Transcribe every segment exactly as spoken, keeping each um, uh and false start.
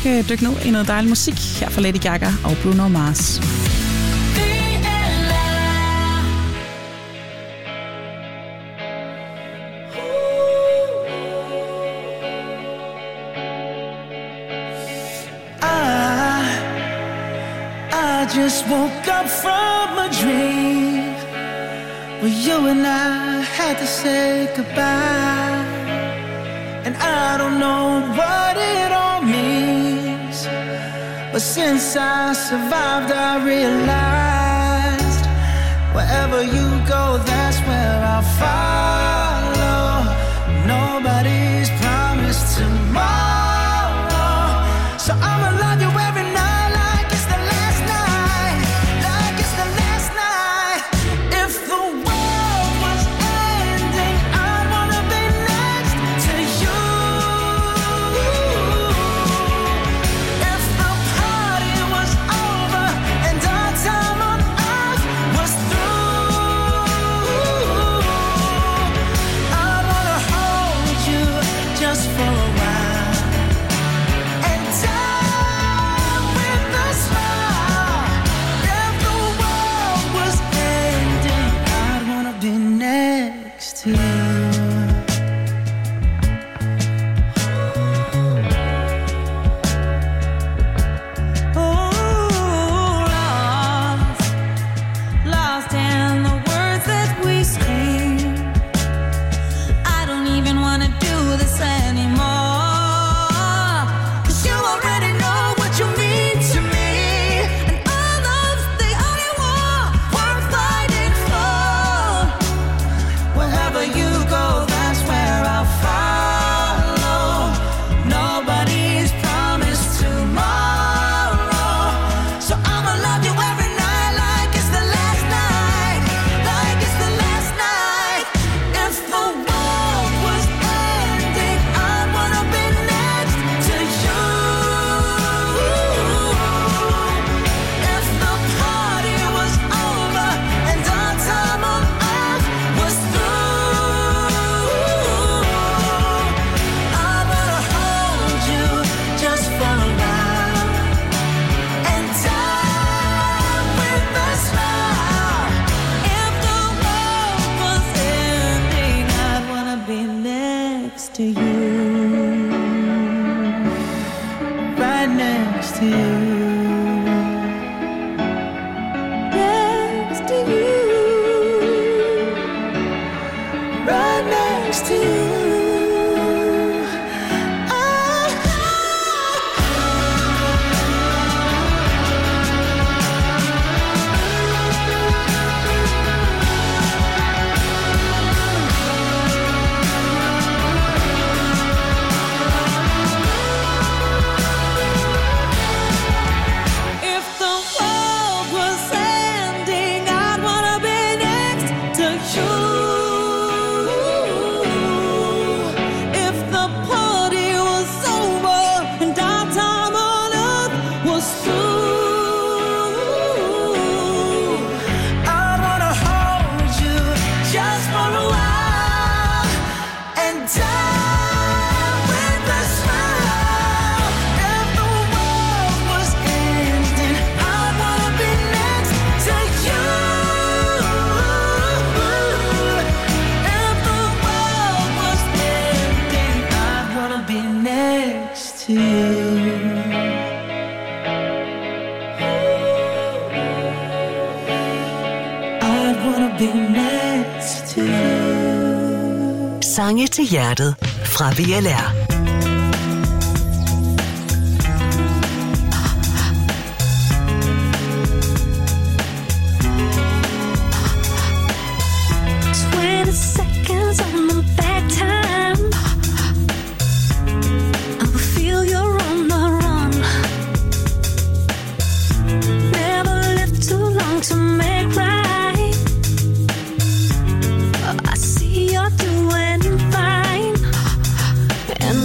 øh, dykke ned i noget dejlig musik her fra Lady Gaga og Bruno Mars. I just woke up from a dream where you and I had to say goodbye, and I don't know what it all means, but since I survived I realized wherever you go, that's where I'll follow. Nobody's promised tomorrow, so I'ma love you every night. Sange til hjertet fra V L R. I see you're doing fine.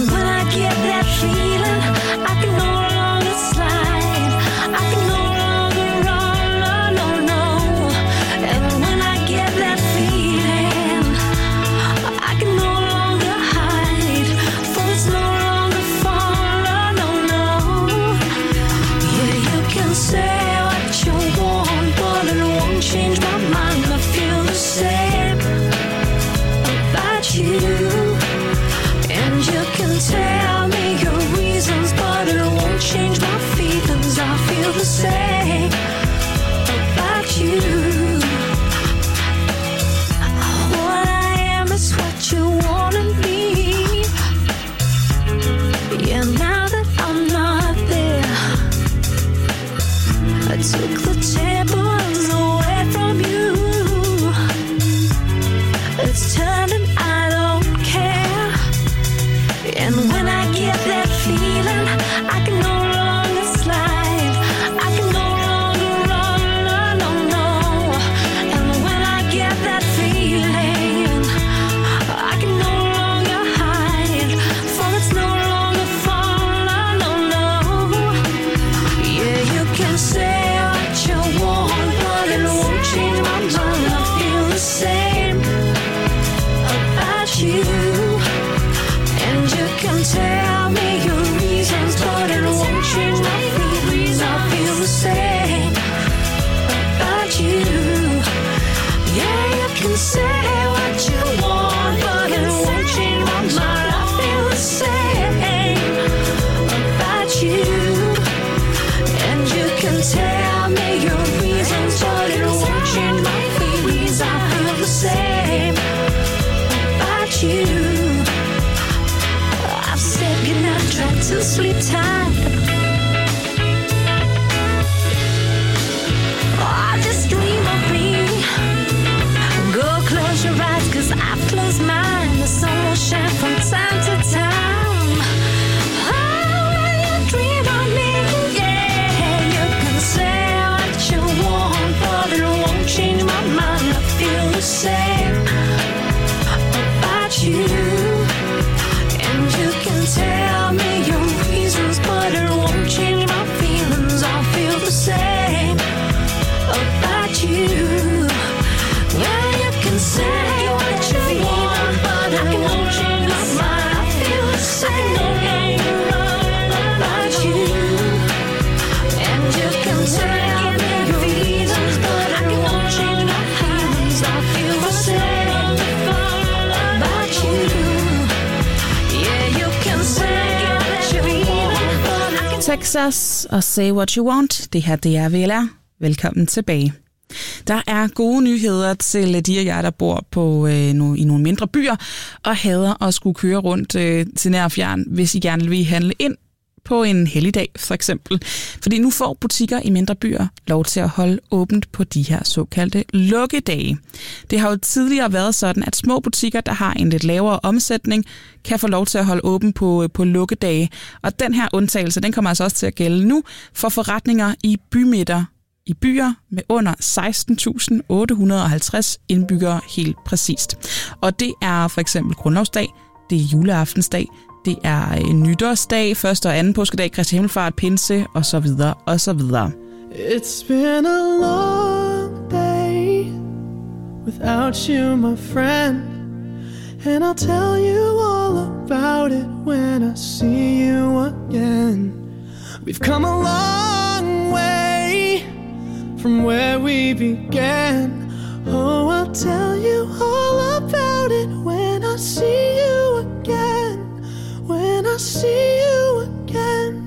Texas og Say What You Want. Det her, det er V L R. Velkommen tilbage. Der er gode nyheder til de af jer, der bor på, øh, no, i nogle mindre byer og hader at skulle køre rundt øh, til nær og fjern, hvis I gerne vil handle ind på en helligdag for eksempel. Fordi nu får butikker i mindre byer lov til at holde åbent på de her såkaldte lukkedage. Det har jo tidligere været sådan, at små butikker, der har en lidt lavere omsætning, kan få lov til at holde åben på, på lukkedage. Og den her undtagelse, den kommer altså også til at gælde nu for forretninger i bymidter i byer med under seksten tusind otte hundrede og halvtreds indbyggere helt præcist. Og det er for eksempel grundlovsdag, det er juleaftensdag, det er en nytårsdag, første og anden påskedag, Kristi himmelfart, pinse og så videre og så videre. It's been a long day without you, my friend, and I'll tell you all about it when I see you again. We've come a long way from where we began. Oh, I'll tell you all about it when I see you again. When I see you again.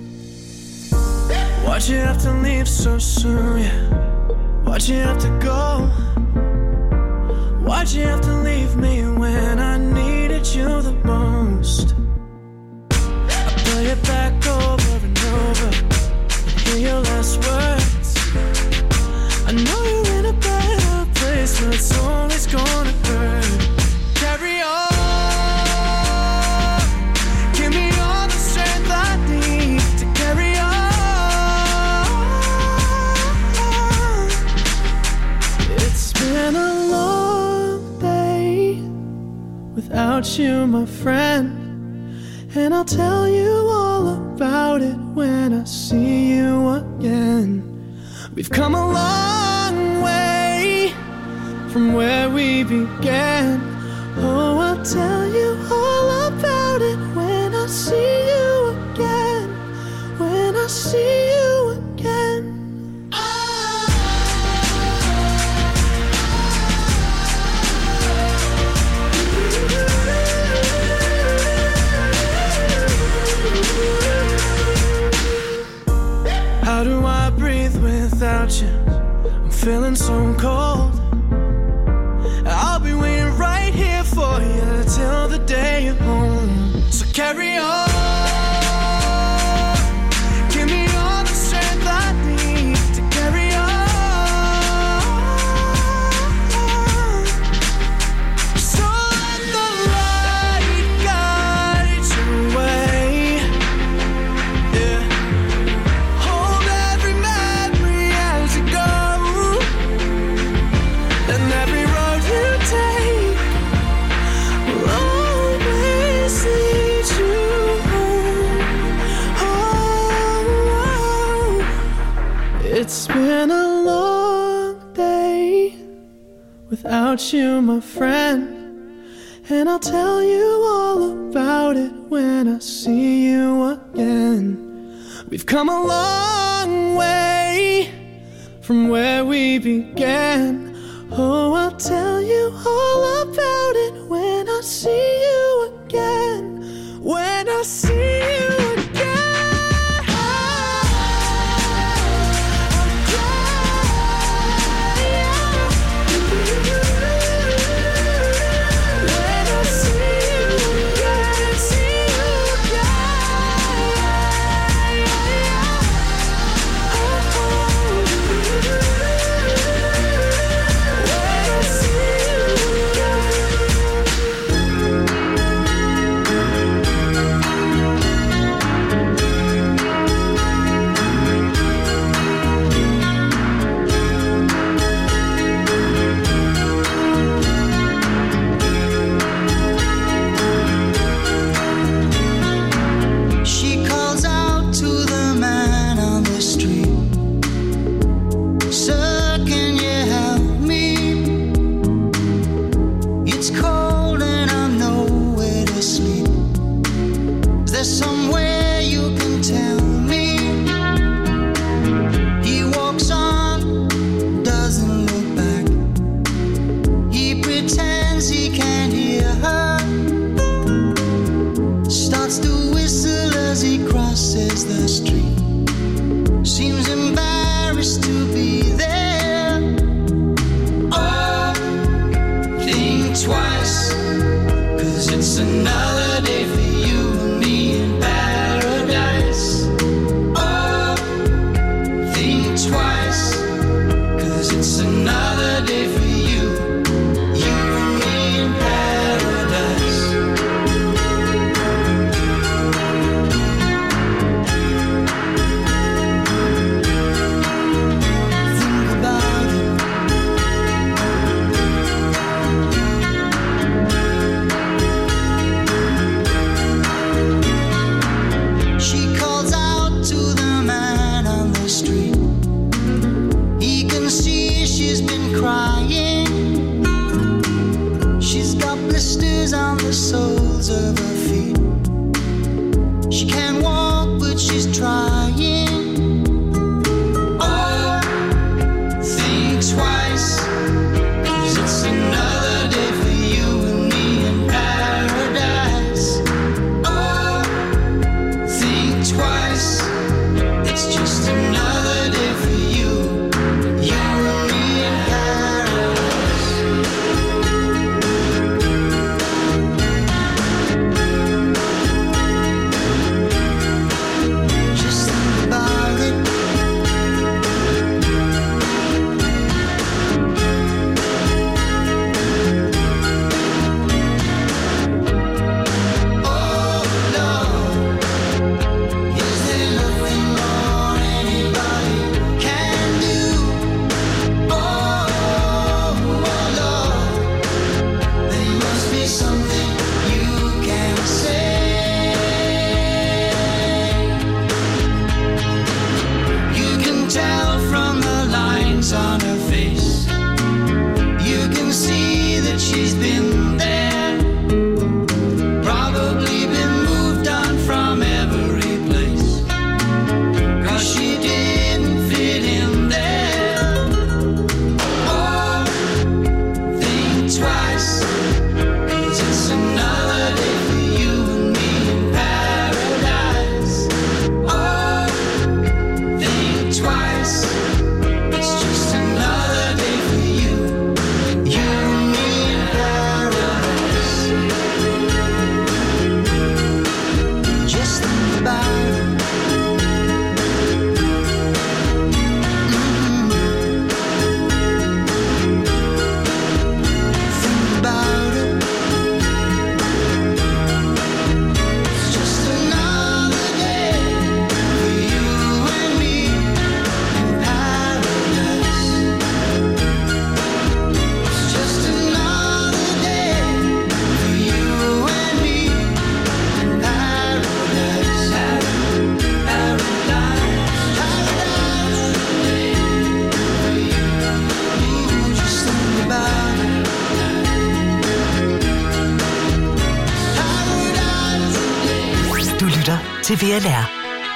Why'd you have to leave so soon, yeah? Why'd you have to go? Why'd you have to leave me when I needed you the most? I play it back over and over, hear your last words. I know you're in a better place, but it's always gonna hurt. Carry on. Without you, my friend, and I'll tell you all about it when I see you again. We've come a long way from where we began. Oh, I'll tell you all about it when I see you again. When I see you again. How do I breathe without you? I'm feeling so cold. I'll be waiting right here for you till the day you're home. So carry on. Give me all the strength I need to carry on. So let the light guide your way. Yeah. It's been a long day without you, my friend, and I'll tell you all about it when I see you again. We've come a long way from where we began. Oh, I'll tell you all about it when I see you again. When I see you again. V L R.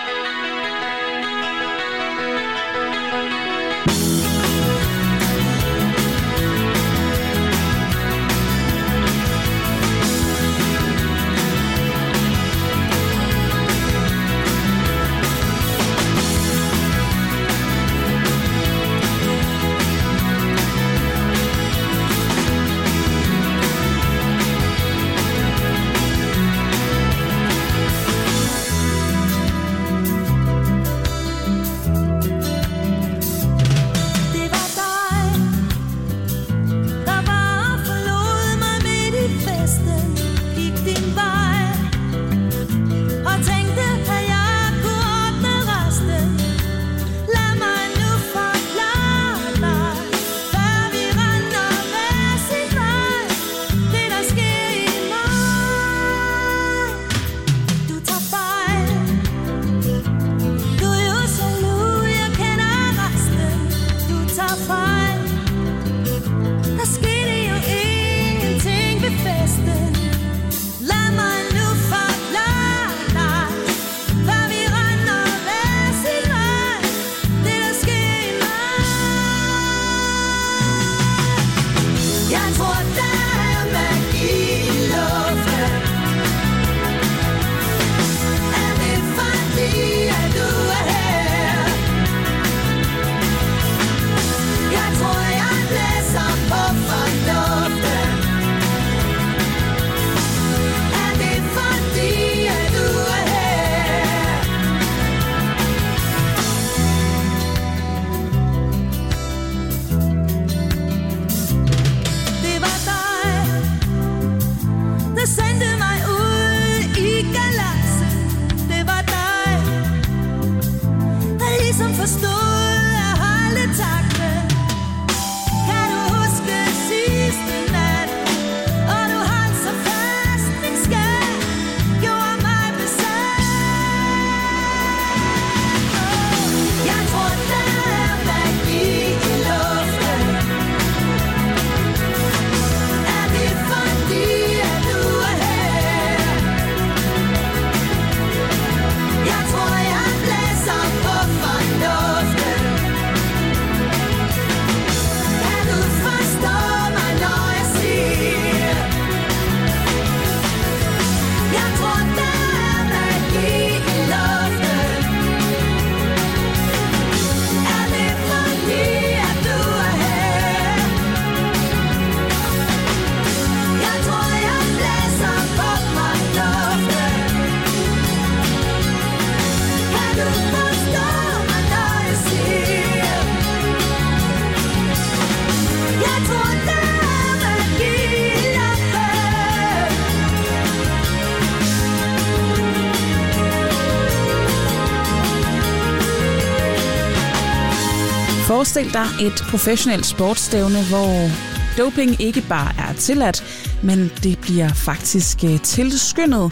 Forestil dig et professionelt sportsstævne, hvor doping ikke bare er tilladt, men det bliver faktisk tilskyndet.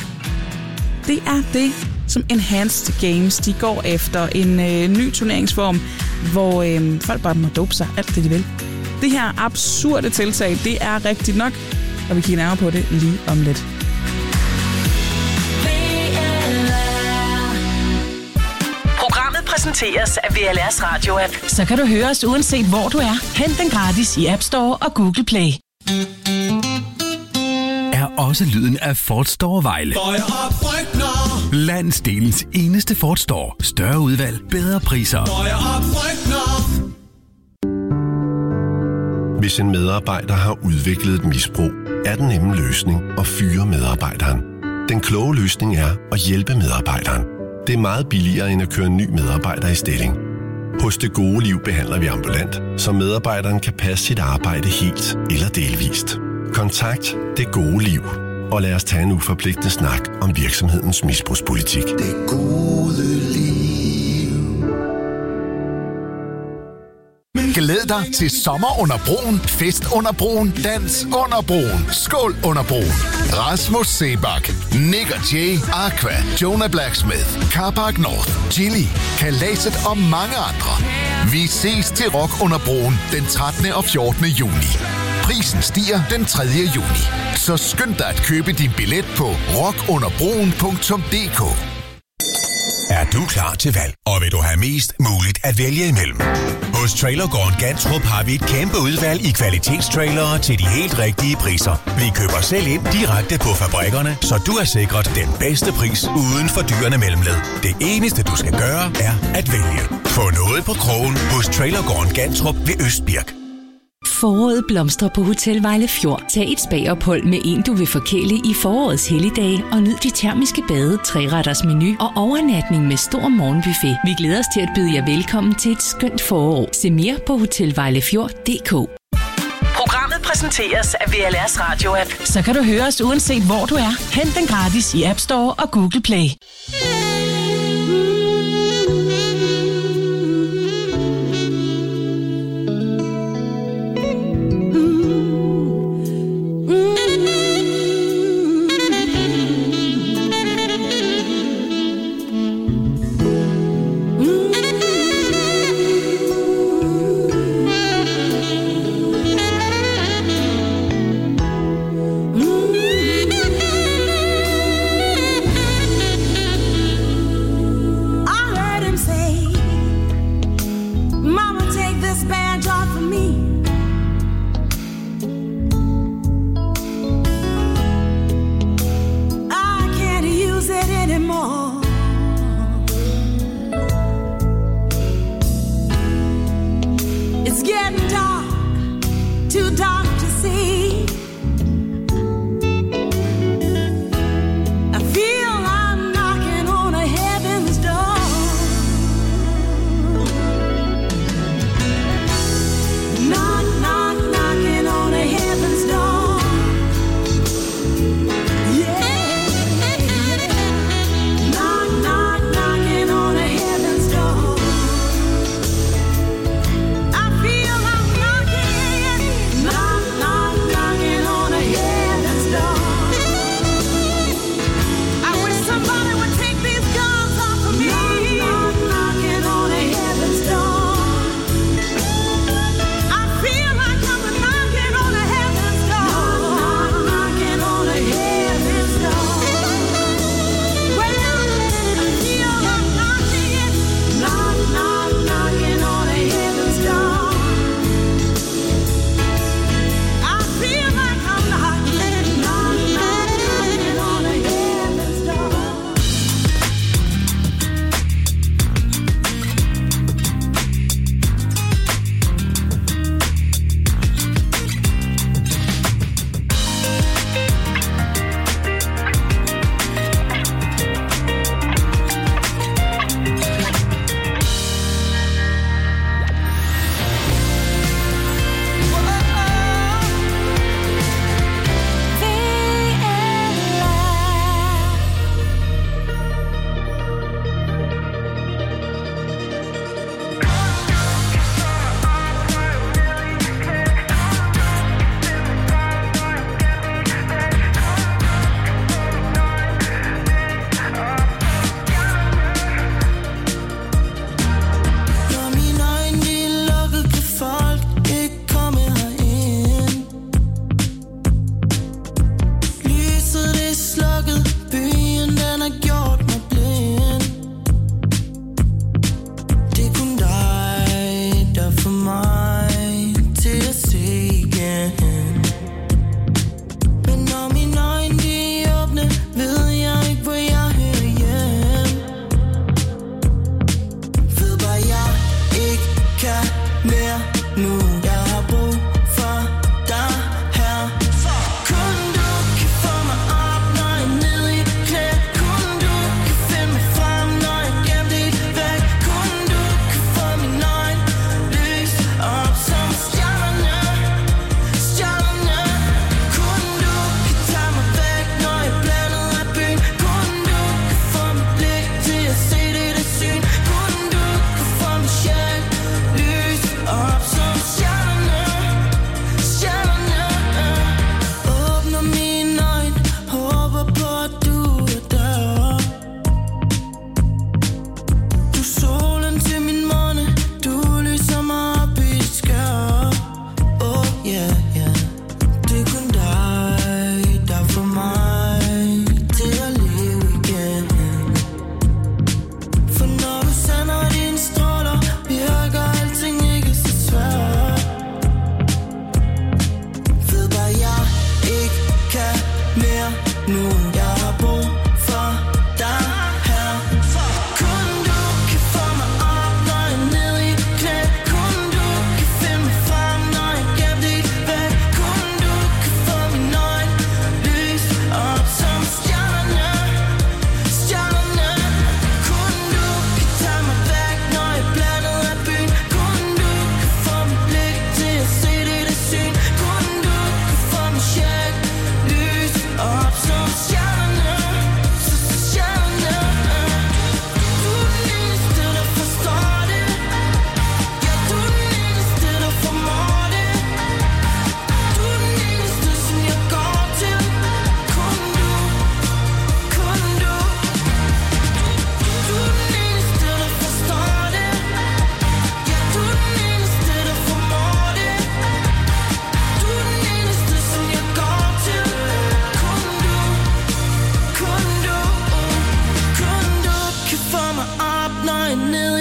Det er det, som Enhanced Games de går efter. En øh, ny turneringsform, hvor øh, folk bare må dope sig alt det, de vil. Det her absurde tiltag, det er rigtigt nok, og vi kigger nærmere på det lige om lidt. Præsenteres af V L R's radio-app. Så kan du høre os uanset hvor du er. Hent den gratis i App Store og Google Play. Er også lyden af Ford Store Vejle. Landsdelens eneste Ford Store. Større udvalg, bedre priser. Hvis en medarbejder har udviklet et misbrug, er den nemme løsning at fyre medarbejderen. Den kloge løsning er at hjælpe medarbejderen. Det er meget billigere end at køre en ny medarbejder i stilling. Hos Det Gode Liv behandler vi ambulant, så medarbejderen kan passe sit arbejde helt eller delvist. Kontakt Det Gode Liv, og lad os tage en uforpligtende snak om virksomhedens misbrugspolitik. Det gode liv. Glæd dig til sommer under broen, fest under broen, dans under broen, skål under broen. Rasmus Seebach, Nick og Jay, Aqua, Jonah Blacksmith, Carpark North, Chili, Kalaset og mange andre. Vi ses til Rock under broen den trettende og fjortende juni. Prisen stiger den tredje juni. Så skynd dig at købe din billet på rock under broen punktum d k. du klar til valg. Og vil du have mest muligt at vælge imellem? Hos Trailergården Gantrup har vi et kæmpe udvalg i kvalitetstrailere til de helt rigtige priser. Vi køber selv ind direkte på fabrikkerne, så du er sikret den bedste pris uden fordyrende mellemled. Det eneste du skal gøre er at vælge. Få noget på krogen hos Trailergården Gantrup ved Østbirk. Foråret blomstrer på Hotel Vejle Fjord. Tag et spagophold med en, du vil forkæle i forårets helligdage, og nyd de termiske bade, tre-retters menu og overnatning med stor morgenbuffet. Vi glæder os til at byde jer velkommen til et skønt forår. Se mere på hotel vejle fjord punktum d k. Programmet præsenteres af V L R's radio-app. Så kan du høre os uanset hvor du er. Hent den gratis i App Store og Google Play.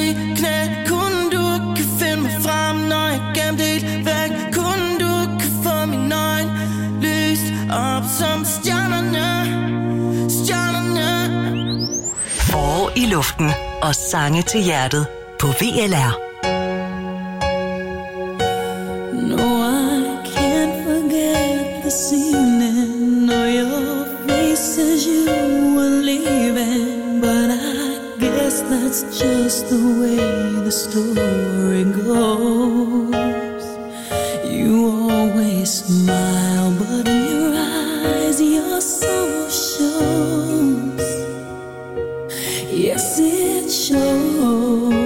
i knæ. Kun du kan finde mig frem, når jeg gemt helt væk. Kun du kan få min øjne lyst op som stjernerne. Stjernerne. Forår i luften og sange til hjertet på V L R. No, I can't forget this evening. No, your face as you were leaving. But I guess that's just the way the story goes. You always smile, but in your eyes your soul shows. Yes, it shows.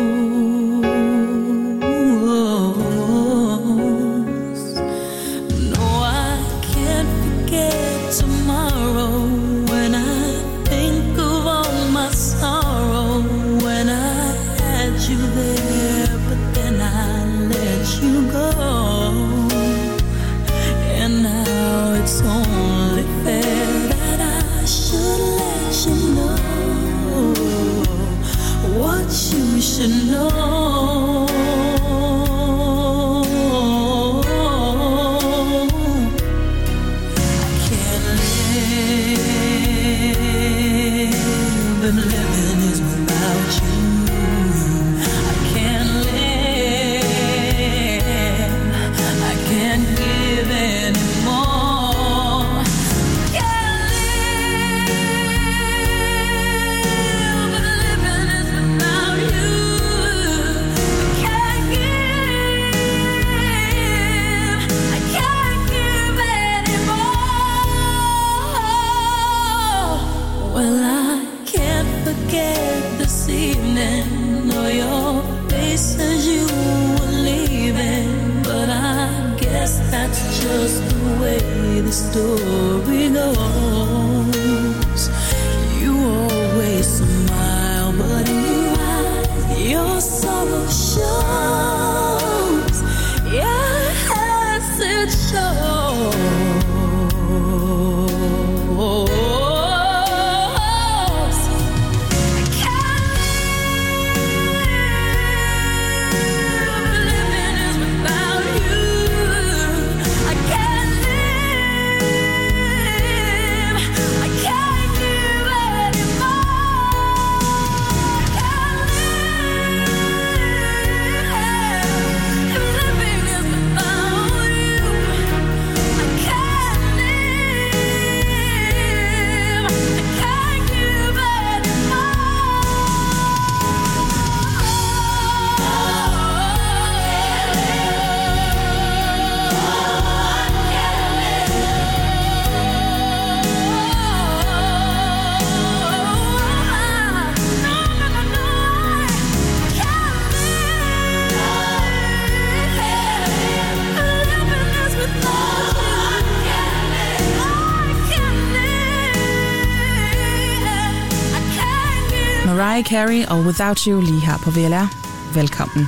To know I can't live, and living is without you. I can't live, I can't give anymore. Can't live, but living is without you. Well, I can't forget this evening, or your face as you were leaving. But I guess that's just the way the story goes. You always smile, but in your eyes your sorrow shows. Yes, it shows. Mariah Carey og Without You lige her på V L R. Velkommen.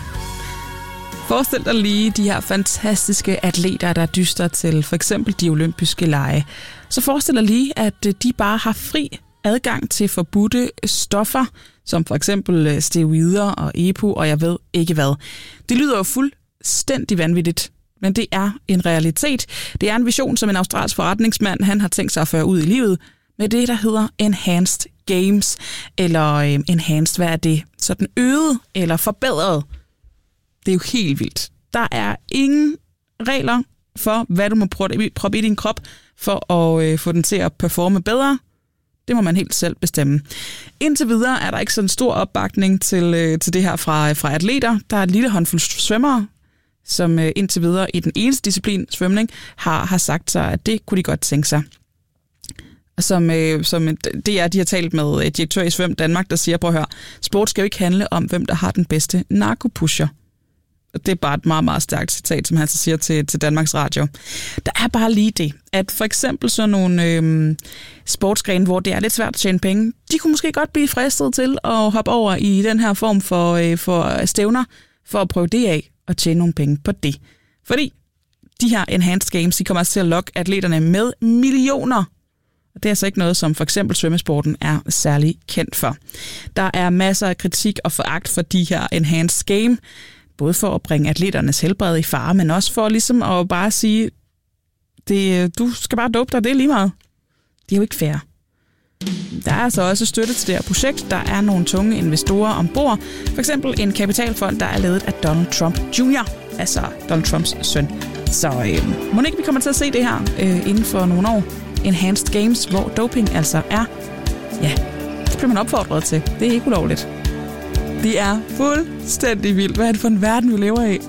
Forestil dig lige de her fantastiske atleter, der dyster til for eksempel de olympiske lege. Så forestil dig lige, at de bare har fri adgang til forbudte stoffer, som for eksempel steroider og E P O, og jeg ved ikke hvad. Det lyder jo fuldstændig vanvittigt, men det er en realitet. Det er en vision, som en australsk forretningsmand han har tænkt sig at føre ud i livet, med det, der hedder Enhanced Games, eller øh, Enhanced, hvad er det? Sådan øget eller forbedret. Det er jo helt vildt. Der er ingen regler for, hvad du må proppe i din krop, for at øh, få den til at performe bedre. Det må man helt selv bestemme. Indtil videre er der ikke sådan en stor opbakning til, øh, til det her fra, fra atleter. Der er et lille håndfuld svømmere, som øh, indtil videre i den eneste disciplin, svømning, har, har sagt sig, at det kunne de godt tænke sig. Som, øh, som det er, de har talt med et direktør i Svøm Danmark, der siger, prøv at høre, sport skal jo ikke handle om, hvem der har den bedste narkopusher. Det er bare et meget, meget stærkt citat, som han så siger til, til Danmarks Radio. Der er bare lige det, at for eksempel sådan nogle øh, sportsgrene, hvor det er lidt svært at tjene penge, de kunne måske godt blive fristet til at hoppe over i den her form for, øh, for stævner, for at prøve det af og tjene nogle penge på det. Fordi de her Enhanced Games, de kommer altså til at lokke atleterne med millioner Det er altså ikke noget, som for eksempel svømmesporten er særlig kendt for. Der er masser af kritik og foragt for de her enhanced game, både for at bringe atleternes helbred i fare, men også for ligesom at bare sige, det, du skal bare dope dig, det er lige meget. Det er jo ikke fair. Der er altså også støtte til det her projekt. Der er nogle tunge investorer ombord. For eksempel en kapitalfond, der er ledet af Donald Trump junior, altså Donald Trumps søn. Så øh, må ikke vi kommer til at se det her øh, inden for nogle år. Enhanced Games, hvor doping altså er, ja, det bliver man opfordret til. Det er ikke ulovligt. Det er fuldstændig vildt. Hvad er det for en verden, vi lever i?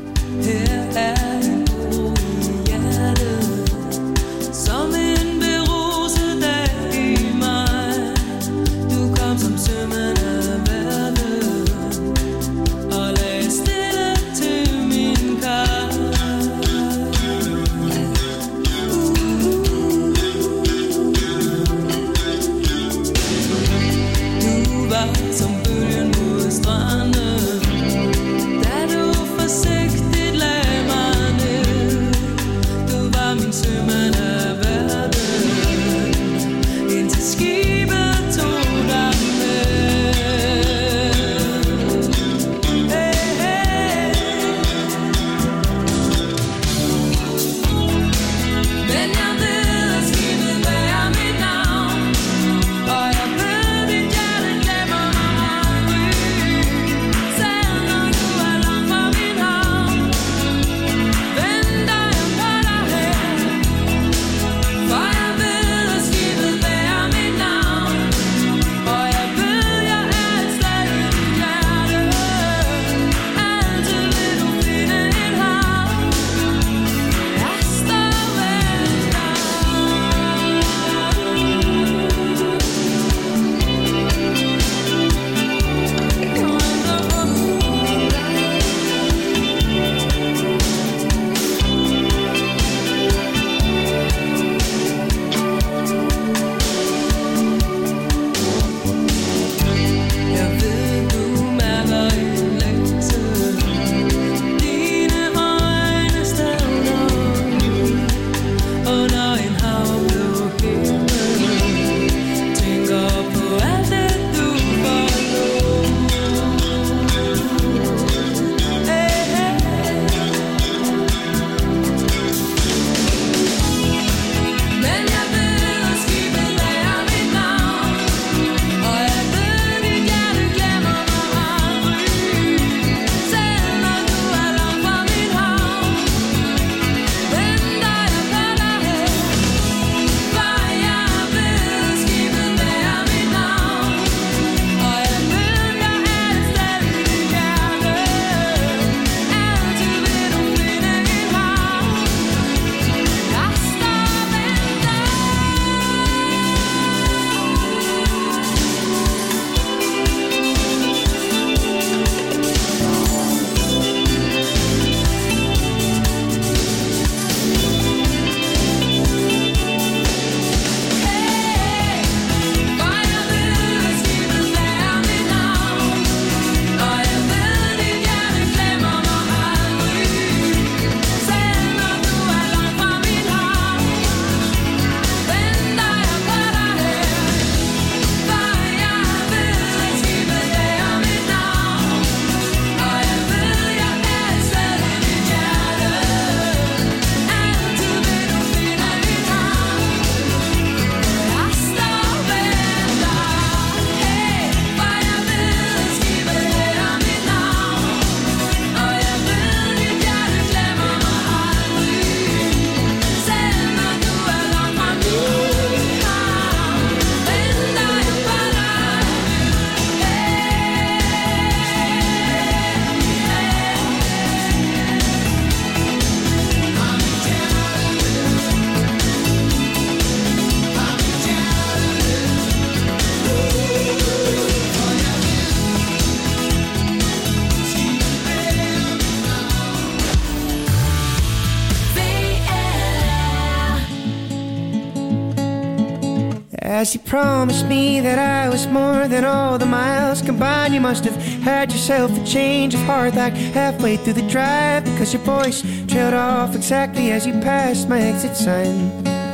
As you promised me that I was more than all the miles combined, you must have had yourself a change of heart like halfway through the drive, because your voice trailed off exactly as you passed my exit sign.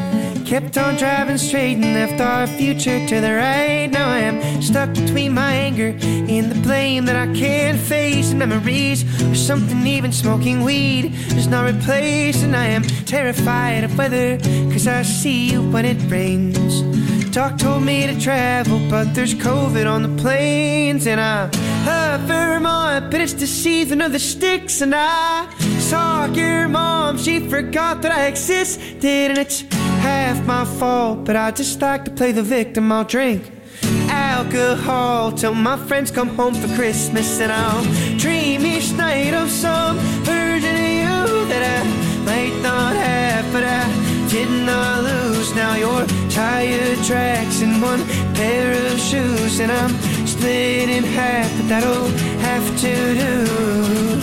kept on driving straight and left our future to the right. Now I am stuck between my anger and the blame that I can't face, and memories or something even smoking weed does not replace. And I am terrified of weather, cause I see you when it rains. Doc told me to travel, but there's COVID on the planes. And I love Vermont, but it's the season of the sticks. And I saw your mom, she forgot that I existed. And it's half my fault, but I just like to play the victim. I'll drink alcohol till my friends come home for Christmas. And I'll dream each night of some version of you that I might not have, but I did not lose. Now you're tire tracks and one pair of shoes, and I'm split in half, but that'll have to do.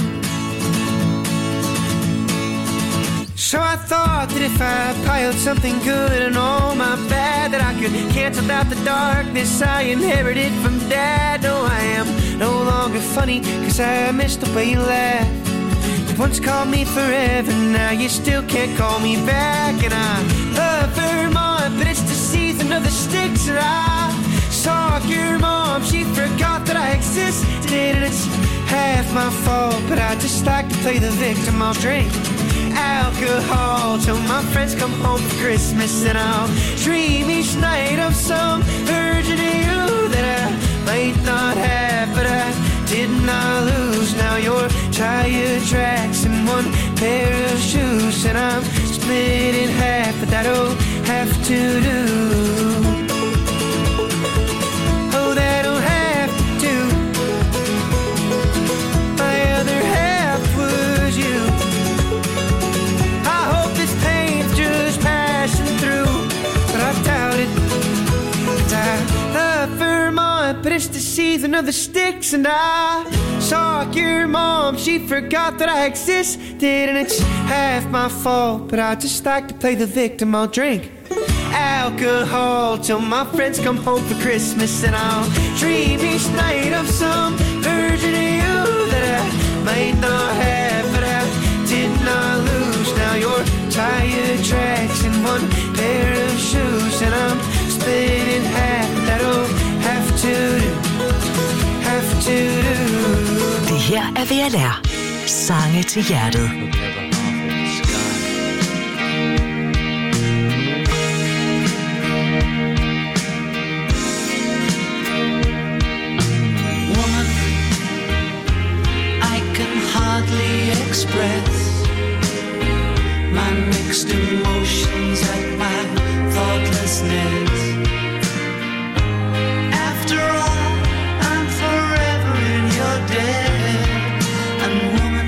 So I thought that if I piled something good and all my bad, that I could cancel out the darkness I inherited from Dad. No, I am no longer funny, cause I missed the way you laughed. You once called me forever, now you still can't call me back. And I love Vermont, but it's the season of the sticks. And I saw your mom, she forgot that I existed. And it's half my fault, but I just like to play the victim. I'll drink alcohol till my friends come home for Christmas. And I'll dream each night of some version of you that I might not have, but I did not lose. Now you're tire tracks and one pair of shoes, and I'm split in half, but that'll have to do. Oh, that'll have to do. My other half was you. I hope this pain's just passing through, but I doubt it. Cause I love Vermont, but it's the season of the sticks. And I saw your mom, she forgot that I existed. And it's half my fault, but I just like to play the victim. I'll drink alcohol till my friends come home for Christmas. And I'll dream each night of some version of you that I might not have, but I did not lose. Now you're tire tracks and one pair of shoes, and I'm split in half. That'll have to do, have to do. Det her er V L R. Sange til hjertet. Woman, I can hardly express my mixed emotions at my thoughtlessness. After all, I'm forever in your debt. And woman,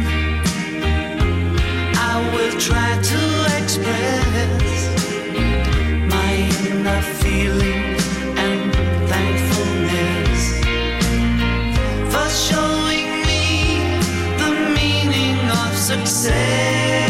I will try to express my inner feelings and thankfulness for showing me the meaning of success.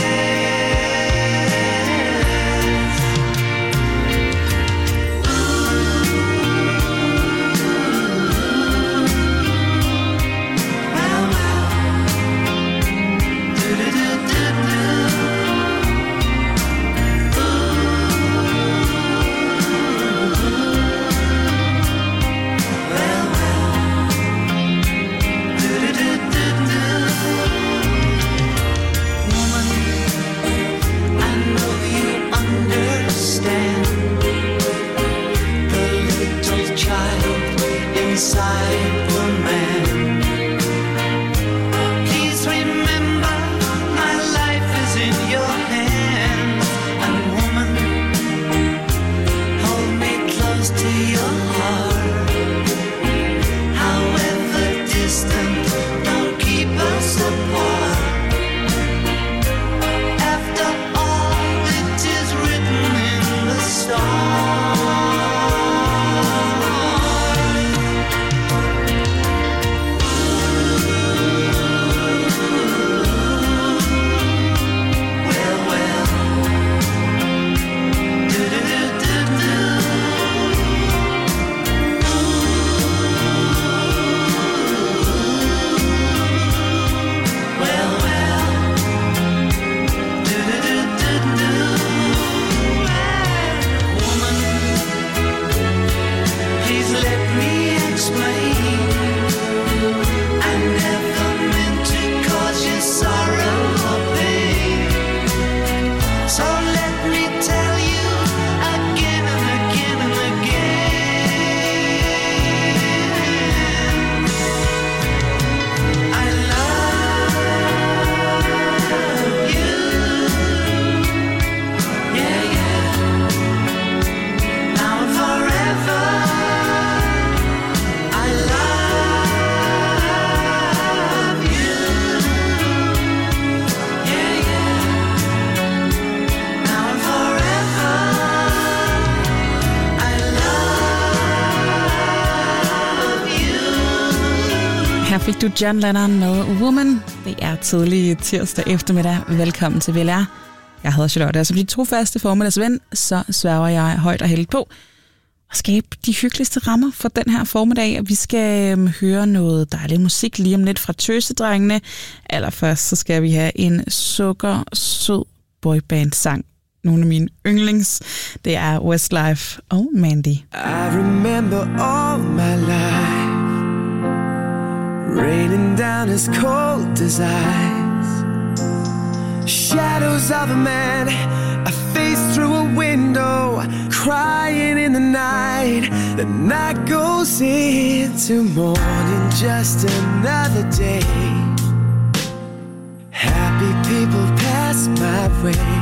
Woman, fik du John Lennon med Woman. Det er tidlig tirsdag eftermiddag. Velkommen til V L R. Jeg hedder Charlotte, og som dit trofaste formiddagsven, så sværger jeg højt og heldigt på at skabe de hyggeligste rammer for den her formiddag. Vi skal øhm, høre noget dejlig musik lige om lidt fra Tøsedrengene. Allerførst så skal vi have en sukkersød boyband-sang. Nogle af mine yndlings. Det er Westlife og Mandy. I remember all my life raining down as cold as ice. Shadows of a man I faced through a window, crying in the night. The night goes into morning, just another day. Happy people pass my way.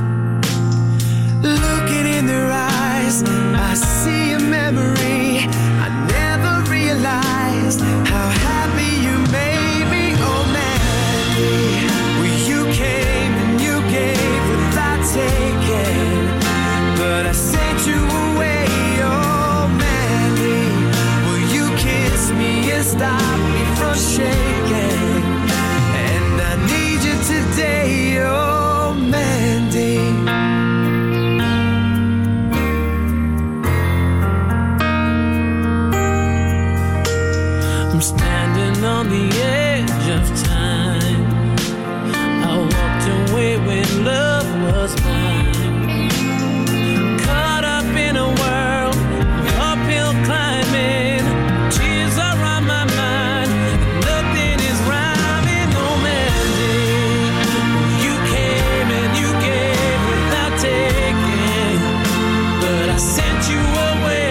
Looking in their eyes, I see a memory. I never realized how happy you made me. Oh Mandy, well you came and you gave without taking, but I sent you away. Oh Mandy, will you kiss me and stop me from shaking? And I need you today. Oh Mandy. Standing on the edge of time, I walked away when love was mine. Caught up in a world of uphill climbing, tears are on my mind, nothing is rhyming. Oh Mandy, you came and you gave without taking, but I sent you away.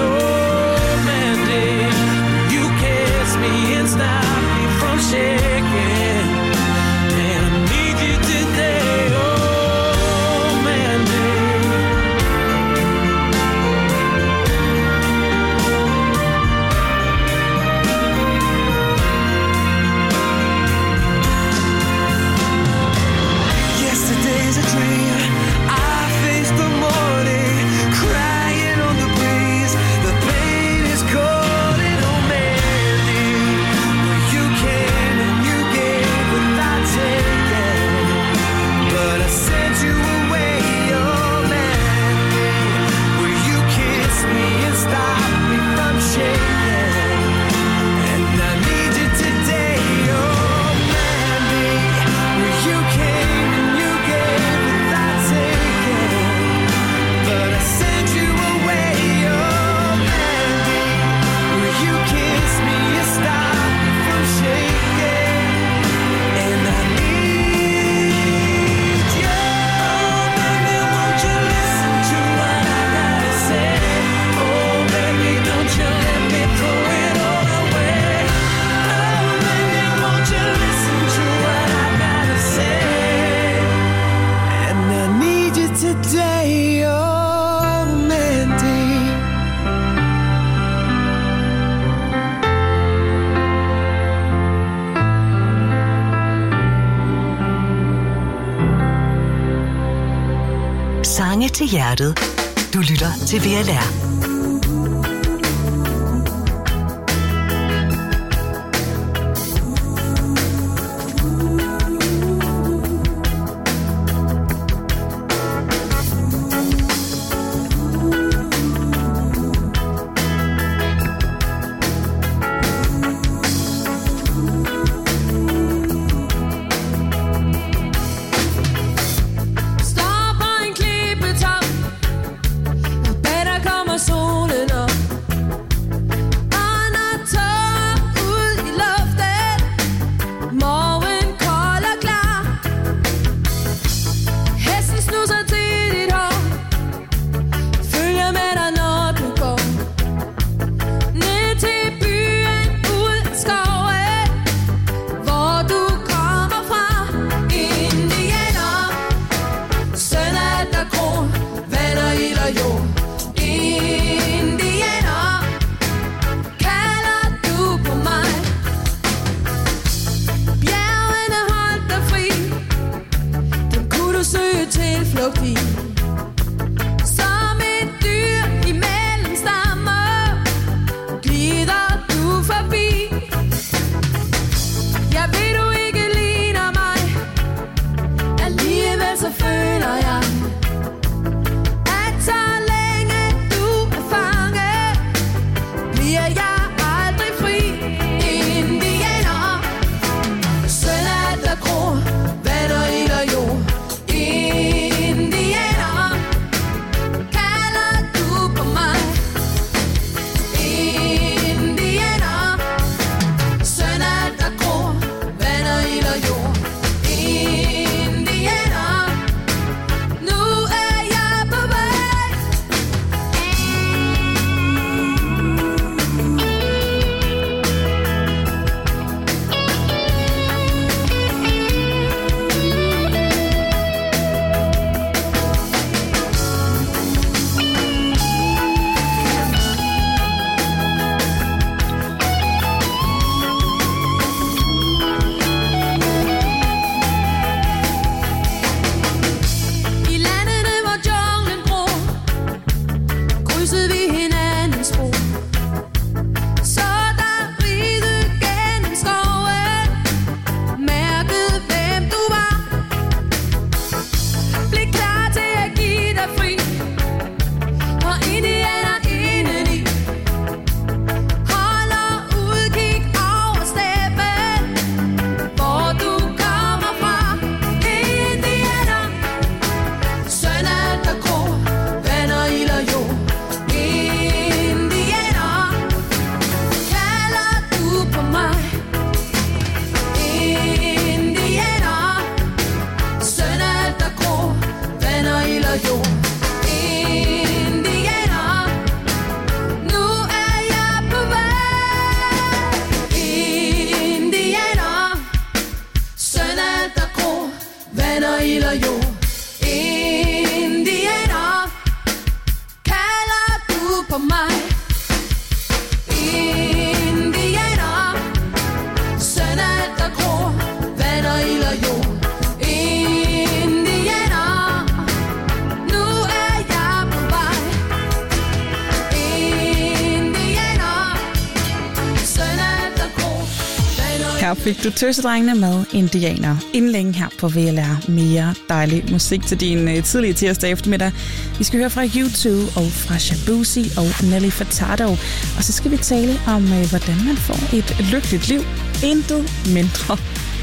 Stop me from shaking, and I need you today. Oh Mandy, yesterday's a dream. I faced the morning, crying on the breeze. The pain is cold. But I sent you away, oh Mandy. Will you kiss me and stop me from shaking? And I need you today, oh Mandy. Will you came and you gave without taking, but I sent you away, oh Mandy. Will you kiss me and stop me from shaking? And I today, oh Mandy. Sange til hjertet. Du lytter til V L R. vand og ild og jord. Indianer, kalder du på mig? Indianer, søn af alt der gror, vand og ild og jord. Indianer, nu er jeg på vej. Indianer, søn af alt der gror. Her fik du Tøsedrengene med Indianer. Inden længe her på V L R. Mere dejlig musik til din uh, tidlige tirsdag eftermiddag. Vi skal høre fra U to og fra Shabuzi og Nelly Furtado. Og så skal vi tale om, uh, hvordan man får et lykkeligt liv. Intet mindre.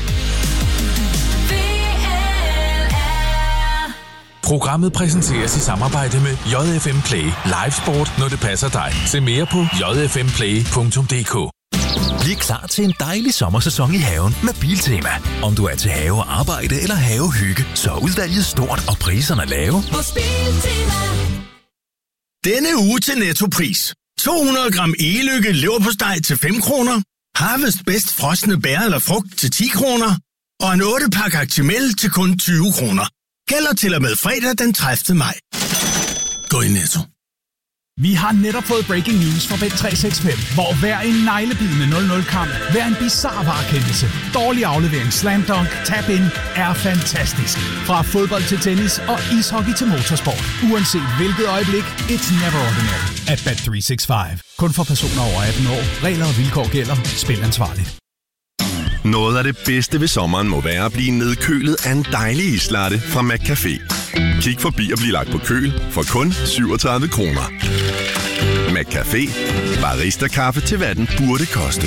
Programmet præsenteres i samarbejde med J F M Play. Live sport, når det passer dig. Se mere på j f m play punktum d k. Bliv klar til en dejlig sommersæson i haven med Biltema. Om du er til have og arbejde eller havehygge, så er udvalget stort og priserne lave. Hos Biltema. Denne uge til Nettopris. to hundrede gram e-lykke leverpostej til fem kroner. Harvest Best frosne bær eller frugt til ti kroner. Og en otte pakke Actimel til kun tyve kroner. Gælder til og med fredag den tredivte maj. Gå i Netto. Vi har netop fået breaking news fra Bet tre seks fem, hvor hver en neglebidende nul nul-kamp, hver en bizarre varekendelse, dårlig aflevering, slam dunk, tap-in er fantastisk. Fra fodbold til tennis og ishockey til motorsport. Uanset hvilket øjeblik, it's never ordinary at Bet tre seks fem. Kun for personer over atten år. Regler og vilkår gælder. Spil ansvarligt. Noget af det bedste ved sommeren må være at blive nedkølet af en dejlig islatte fra McCafé. Kig forbi og bliv lagt på køl for kun syvogtredive kroner. McCafé. Barista-kaffe til hvad den burde koste.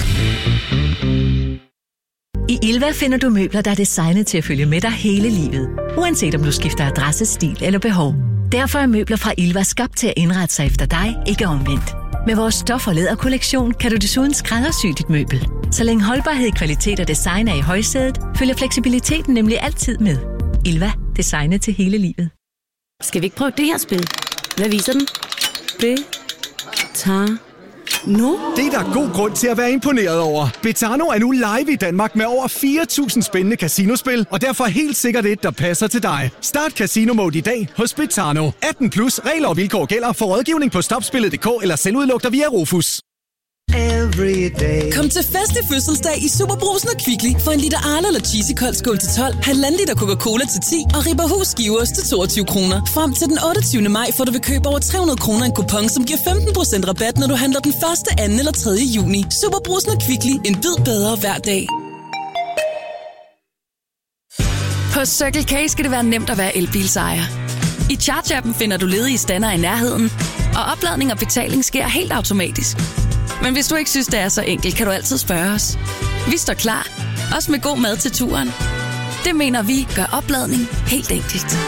I Ilva finder du møbler, der er designet til at følge med dig hele livet. Uanset om du skifter adresse, stil eller behov. Derfor er møbler fra Ilva skabt til at indrette sig efter dig, ikke omvendt. Med vores stof- og læderkollektion kan du desuden skræddersy dit møbel. Så længe holdbarhed, kvalitet og design er i højsædet, følger fleksibiliteten nemlig altid med. Ilva. Designet til hele livet. Skal vi ikke prøve det her spil? Hvad viser den? Det tager nu. Det er der god grund til at være imponeret over. Betano er nu live i Danmark med over fire tusind spændende casinospil, og derfor helt sikkert et, der passer til dig. Start Casino Mode i dag hos Betano. atten plus, regler og vilkår gælder. For rådgivning på stopspillet punktum d k eller selvudlugter via Rufus. Kom til fest i fødselsdag i Superbrugsen og Kvickly for en liter Arla eller Cheesy Kold Skål til tolv, halvanden liter Coca-Cola til ti og Ribberhus Skivers til toogtyve kroner. Frem til den otteogtyvende maj får du ved køb over tre hundrede kroner en kupon, som giver femten procent rabat, når du handler den første, anden eller tredje juni. Superbrugsen og Kvickly. En bid bedre hver dag. På Circle K skal det være nemt at være elbilsejer. I Charge-appen finder du ledige stander i nærheden, og opladning og betaling sker helt automatisk. Men hvis du ikke synes, det er så enkelt, kan du altid spørge os. Vi står klar, også med god mad til turen. Det mener vi gør opladning helt enkelt.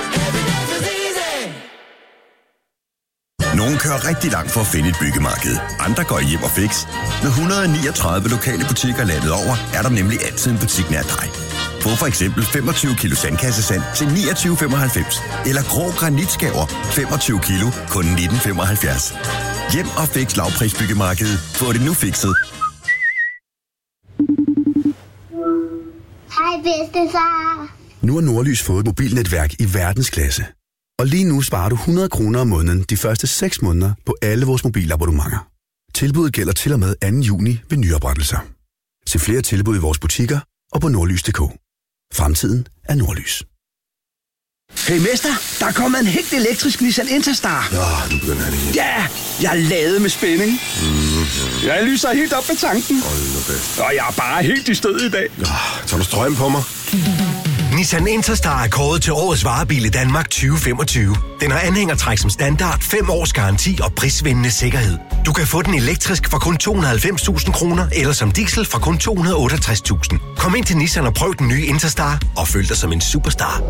Nogle kører rigtig langt for at finde et byggemarked. Andre går hjem og fix. Med et hundrede og niogtredive lokale butikker landet over, er der nemlig altid en butik nær dig. Få for eksempel femogtyve kilo sandkassesand til niogtyve femoghalvfems. Eller grå granitskaver femogtyve kilo kun nitten femoghalvfjerds. Hjem og fix lavprisbyggemarkedet. Få det nu fikset. Hej bedstefar. Nu har Nordlys fået et mobilnetværk i verdensklasse. Og lige nu sparer du hundrede kroner om måneden de første seks måneder på alle vores mobilabonnementer. Tilbuddet gælder til og med anden juni ved nyoprettelser. Se flere tilbud i vores butikker og på nordlys punktum d k. Fremtiden er Nordlys. Hey mester, der er kommet en helt elektrisk Nissan Interstar. Nå, nu begynder han igen. Ja, jeg er ladet med spænding. Mm, jeg lyser helt op med tanken. Hold nu fast. Og jeg er bare helt i stød i dag. Ja, tager du strøm på mig? Nissan Interstar er kåret til årets varebil i Danmark tyve femogtyve. Den har anhængertræk som standard, fem års garanti og prisvindende sikkerhed. Du kan få den elektrisk for kun to hundrede og halvfems tusind kroner, eller som diesel for kun to hundrede og otteogtres tusind. Kom ind til Nissan og prøv den nye Interstar og føl dig som en superstar.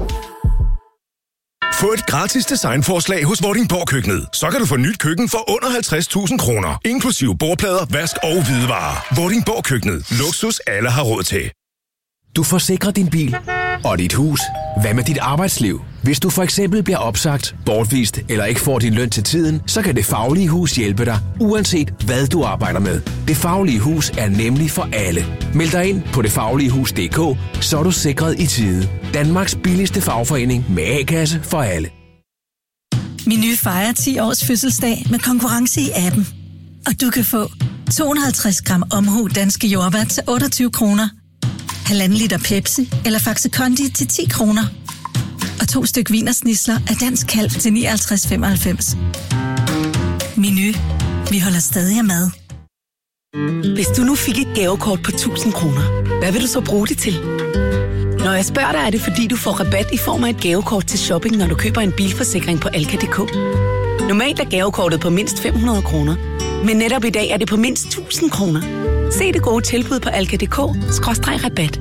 Få et gratis designforslag hos Vordingborg Køkkenet. Så kan du få nyt køkken for under halvtreds tusind kroner. Inklusive bordplader, vask og hvidevarer. Vordingborg Køkkenet. Luksus alle har råd til. Du forsikrer din bil og dit hus. Hvad med dit arbejdsliv? Hvis du for eksempel bliver opsagt, bortvist eller ikke får din løn til tiden, så kan Det Faglige Hus hjælpe dig, uanset hvad du arbejder med. Det Faglige Hus er nemlig for alle. Meld dig ind på det faglige hus punktum d k, så er du sikret i tide. Danmarks billigste fagforening med A-kasse for alle. Meny fejrer ti års fødselsdag med konkurrence i appen. Og du kan få to hundrede og halvtreds gram omhu danske jordbær til otteogtyve kroner. Halvanden liter Pepsi eller Faxe Kondi til ti kroner. Og to styk wienersnitsler af Dansk Kalv til nioghalvtreds komma femoghalvfems. Meny. Vi holder stadig af mad. Hvis du nu fik et gavekort på tusind kroner, hvad vil du så bruge det til? Når jeg spørger dig, er det fordi, du får rabat i form af et gavekort til shopping, når du køber en bilforsikring på Alka punktum d k. Normalt er gavekortet på mindst fem hundrede kroner, men netop i dag er det på mindst tusind kroner. Se det gode tilbud på alka punktum d k skråstreg rabat.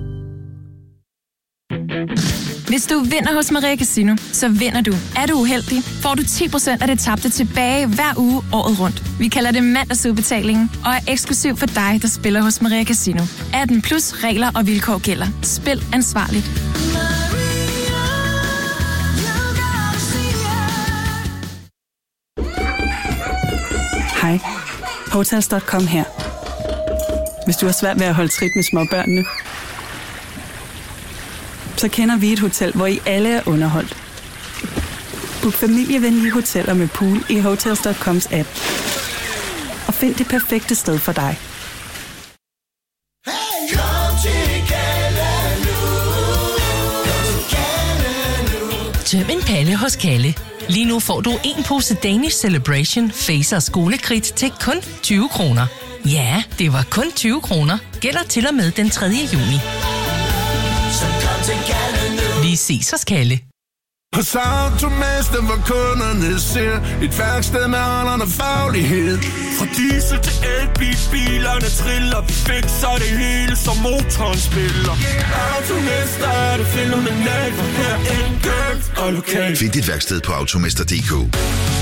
Hvis du vinder hos Maria Casino, så vinder du. Er du uheldig, får du ti procent af det tabte tilbage hver uge året rundt. Vi kalder det mandagsudbetalingen og er eksklusiv for dig, der spiller hos Maria Casino. atten plus regler og vilkår gælder. Spil ansvarligt. Hej, Hotels punktum com her. Hvis du har svært ved at holde trit med småbørnene, så kender vi et hotel, hvor I alle er underholdt. Book familievenlige hoteller med pool i Hotels punktum coms app. Og find det perfekte sted for dig. Tøm en palle hos Kalle. Lige nu får du en pose Danish Celebration Face og skolekridt til kun tyve kroner. Ja, det var kun tyve kroner. Gælder til og med den tredje juni. Vi ses hos Kalle. Hos Automester, hvor kunderne ser et værksted med alderen og faglighed. Fra diesel til elbil, bilerne triller, vi fikser det hele, som motoren spiller. Yeah. Automester er det fænomenalt, for her enkelt og lokalt. Find dit værksted på automester punktum d k.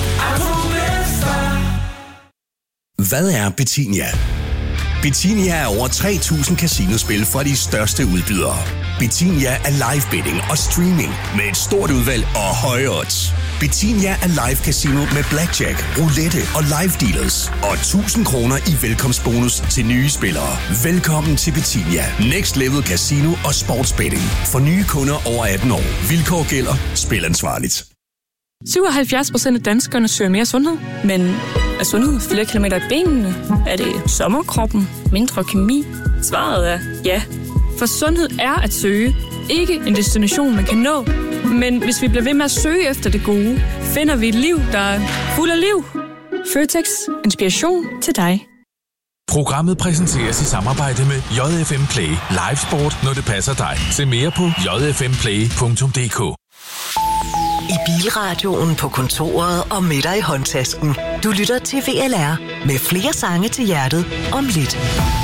Automester. Hvad er Betinia? Betinia er over tre tusind casinospil fra de største udbydere. Betinia er live betting og streaming med et stort udvalg og høje odds. Betinia er live casino med blackjack, roulette og live dealers. Og tusind kroner i velkomstbonus til nye spillere. Velkommen til Betinia. Next level casino og sportsbetting. For nye kunder over atten år. Vilkår gælder. Spil ansvarligt. syvoghalvfjerds procent af danskerne søger mere sundhed. Men er sundhed flere kilometer i benene? Er det sommerkroppen? Mindre kemi? Svaret er ja. For sundhed er at søge. Ikke en destination, man kan nå. Men hvis vi bliver ved med at søge efter det gode, finder vi et liv, der er fuld af liv. Føtex. Inspiration til dig. Programmet præsenteres i samarbejde med J F M Play. Live sport, når det passer dig. Se mere på j f m play punktum d k. I bilradioen, på kontoret og med dig i håndtasken. Du lytter til V L R med flere sange til hjertet om lidt.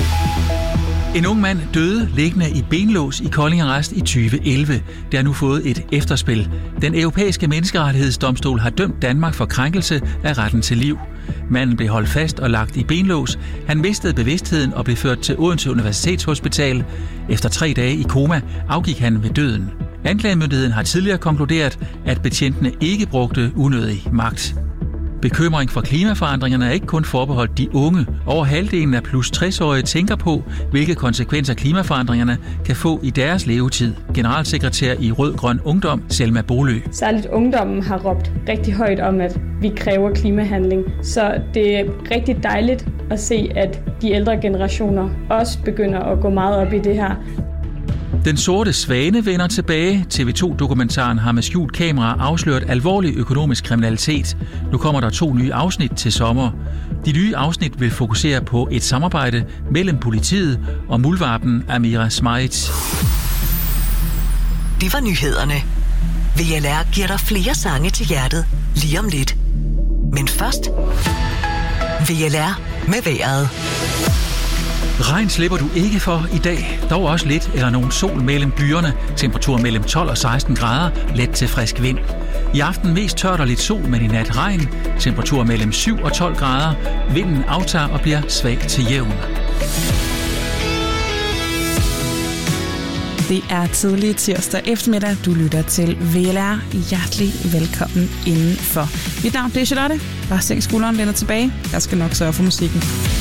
En ung mand døde liggende i benlås i Kolding Arrest i tyve elleve. Det har nu fået et efterspil. Den europæiske menneskerettighedsdomstol har dømt Danmark for krænkelse af retten til liv. Manden blev holdt fast og lagt i benlås. Han mistede bevidstheden og blev ført til Odense Universitetshospital. Efter tre dage i koma afgik han ved døden. Anklagemyndigheden har tidligere konkluderet, at betjentene ikke brugte unødig magt. Bekymring for klimaforandringerne er ikke kun forbeholdt de unge. Over halvdelen af plus tres-årige tænker på, hvilke konsekvenser klimaforandringerne kan få i deres levetid. Generalsekretær i Rød Grøn Ungdom, Selma Bolø. Særligt ungdommen har råbt rigtig højt om, at vi kræver klimahandling. Så det er rigtig dejligt at se, at de ældre generationer også begynder at gå meget op i det her. Den sorte svane vender tilbage. T V to-dokumentaren har med skjult kamera afsløret alvorlig økonomisk kriminalitet. Nu kommer der to nye afsnit til sommer. De nye afsnit vil fokusere på et samarbejde mellem politiet og muldvarpen Amira Smait. Det var nyhederne. V L R giver dig flere sange til hjertet lige om lidt. Men først V L R med vejret. Regn slipper du ikke for i dag. Dog også lidt eller nogen sol mellem byerne. Temperatur mellem tolv og seksten grader. Let til frisk vind. I aften mest tørt og lidt sol, men i nat regn. Temperatur mellem syv og tolv grader. Vinden aftager og bliver svag til jævn. Det er tidlig tirsdag eftermiddag. Du lytter til V L R. Hjertelig velkommen indenfor. Mit navn det er Charlotte. Bare sænk skulderen, vender tilbage. Jeg skal nok sørge for musikken.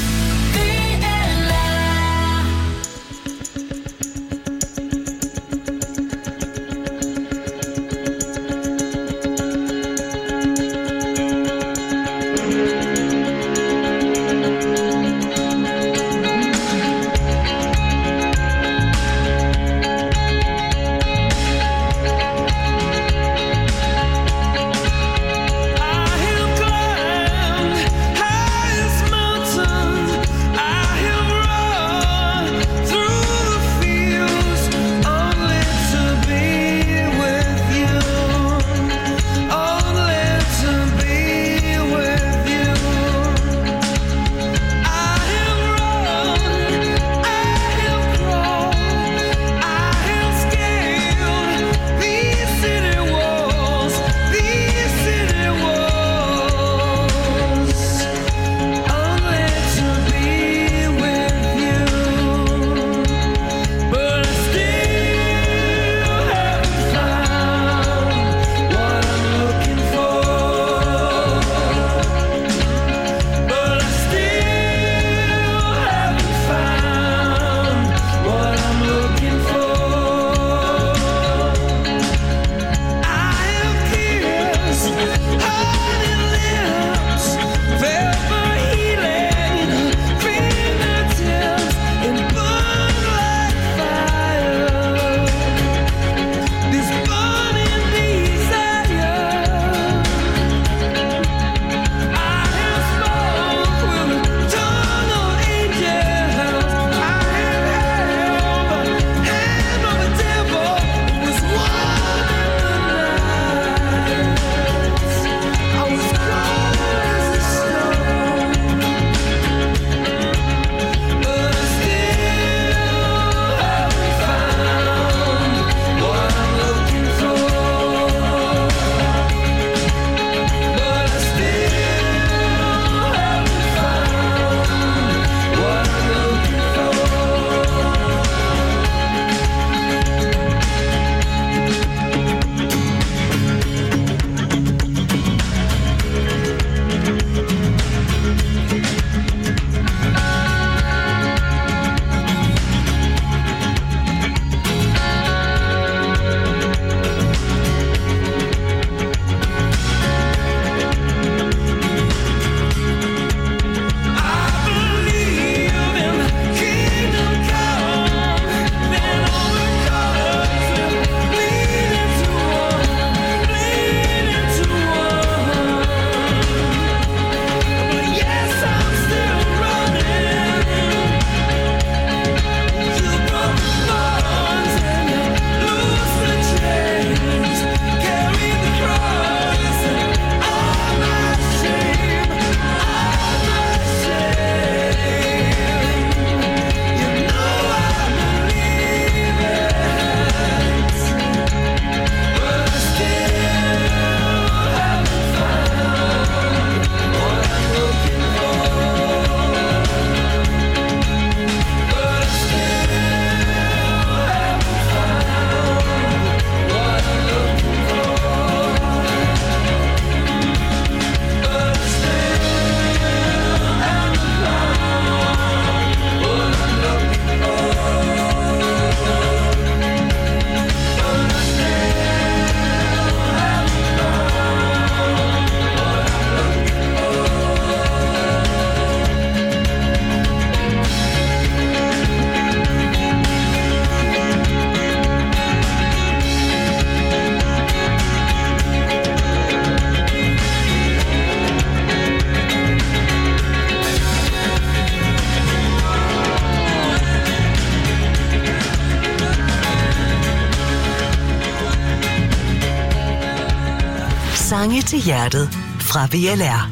Sange til hjertet fra V L R.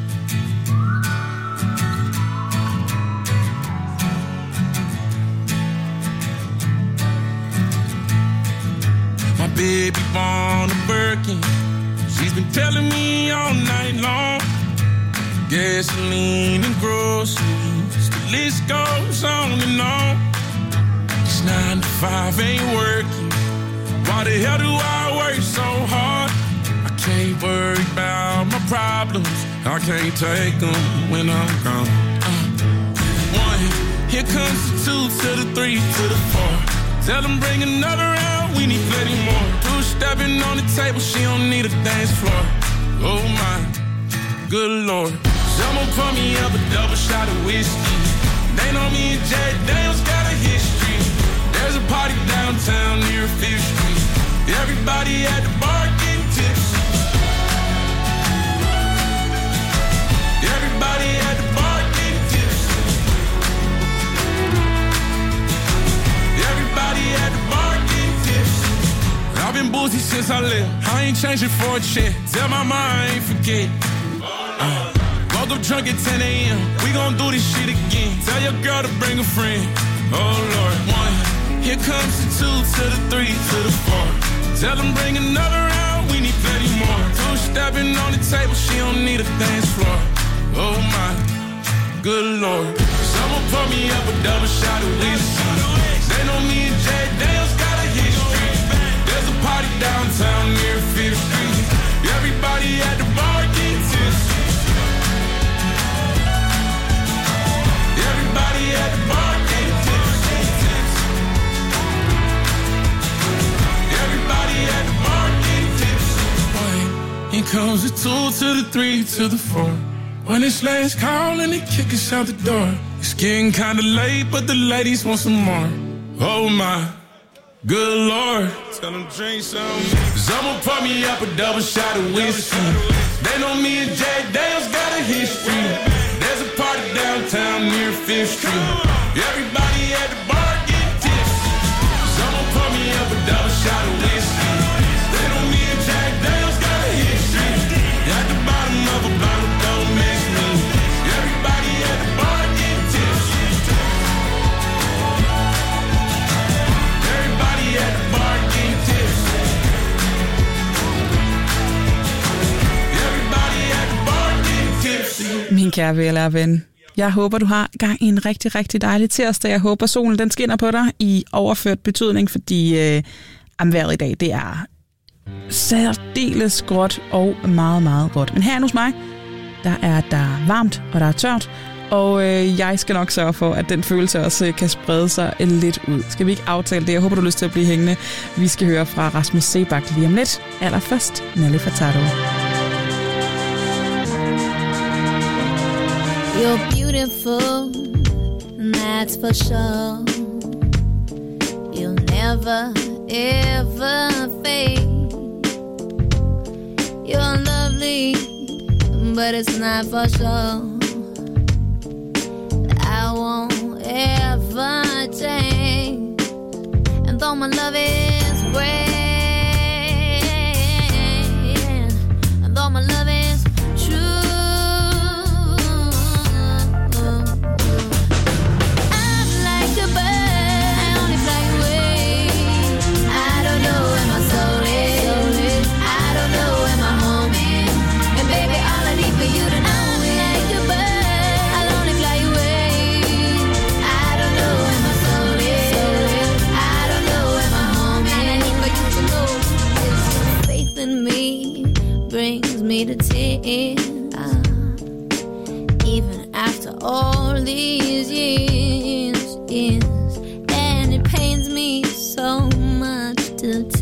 My baby born a Birkin. She's been telling me all night long. Gasoline and groceries, the list goes on and on. This nine to five ain't working. Why the hell do I work so hard? I can't worry about my problems. I can't take them when I'm gone. Uh, one, here comes the two to the three to the four. Tell them bring another round, we need plenty more. Two stepping on the table, she don't need a dance floor. Oh my, good Lord. Someone pour me up a double shot of whiskey. They know me and Jay Daniels got a history. There's a party downtown near Fifth Street. Everybody at the bar getting tipsy. Everybody at the bar getting tipsy. Everybody at the bar getting tipsy. I've been boozy since I left. I ain't changing for a check. Tell my mind I ain't forget. Uh, woke up drunk at ten a.m. We gon' do this shit again. Tell your girl to bring a friend. Oh Lord, one. Here comes the two to the three to the four. Tell them bring another round, we need plenty more. Two stepping on the table, she don't need a dance floor. Oh my, good Lord. Someone pour me up a double shot of whiskey. They know me and Jay Daniels got a history. There's a party downtown near Fifth Street. Everybody at the bar getting tipsy. Everybody at the bar getting tipsy. Everybody at the bar getting tipsy. Here comes the two to the three to the four. When it's last call and they kick us out the door. It's getting kinda late, but the ladies want some more. Oh my, good Lord. Tell them drink some. Someone pour me up a double shot of whiskey. They know me and Jay Daniels got a history. There's a party downtown near Fifth Street. Everybody at the bar getting tipsy. Someone pour me up a double shot of whiskey. They know me and Jay Daniels got a history. At the bottom of a bottle, don't miss me. Everybody at the bar getting tipsy. Everybody at the bar getting tipsy. Everybody at the bar getting tipsy. Min kære V L R-ven, jeg håber, du har gang i en rigtig, rigtig dejlig tirsdag. Jeg håber, solen den skinner på dig i overført betydning, fordi øh, vejret i dag, det er særdeles gråt og meget, meget vådt. Men her hos mig, der er der varmt, og der er tørt, og øh, jeg skal nok sørge for, at den følelse også kan sprede sig lidt ud. Skal vi ikke aftale det? Jeg håber, du har lyst til at blive hængende. Vi skal høre fra Rasmus Seebach lige om lidt. Allerførst, Nelly Furtado. You're beautiful, and that's for sure. You'll never, ever fade. You're lovely, but it's not for sure. I won't ever change. And though my love is great, and though my love is true, brings me to tears, even after all these years, years, and it pains me so much to